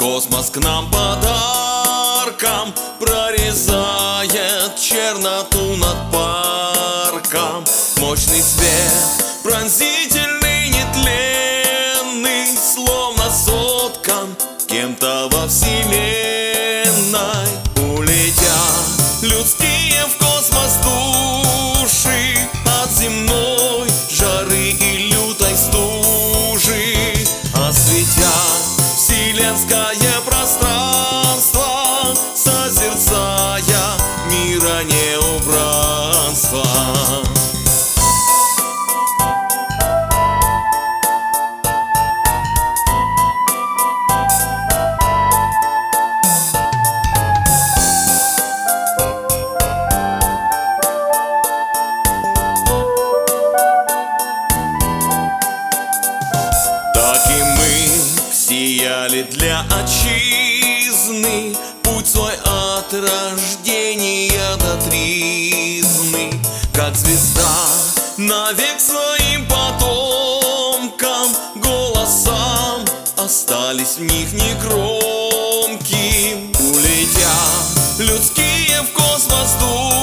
Космос к нам подарком прорезает черноту над парком. Мощный свет, пронзительный, нетленный, словно соткан кем-то во вселенной. Улетят людские в космос души от земной жары и лютой стужи, осветят вселенское пространство, созерцая мира неубранства. Сияли для отчизны, путь свой от рождения до тризны. Как звезда навек своим потомкам, голосам остались в них негромким. Улетят людские в космос души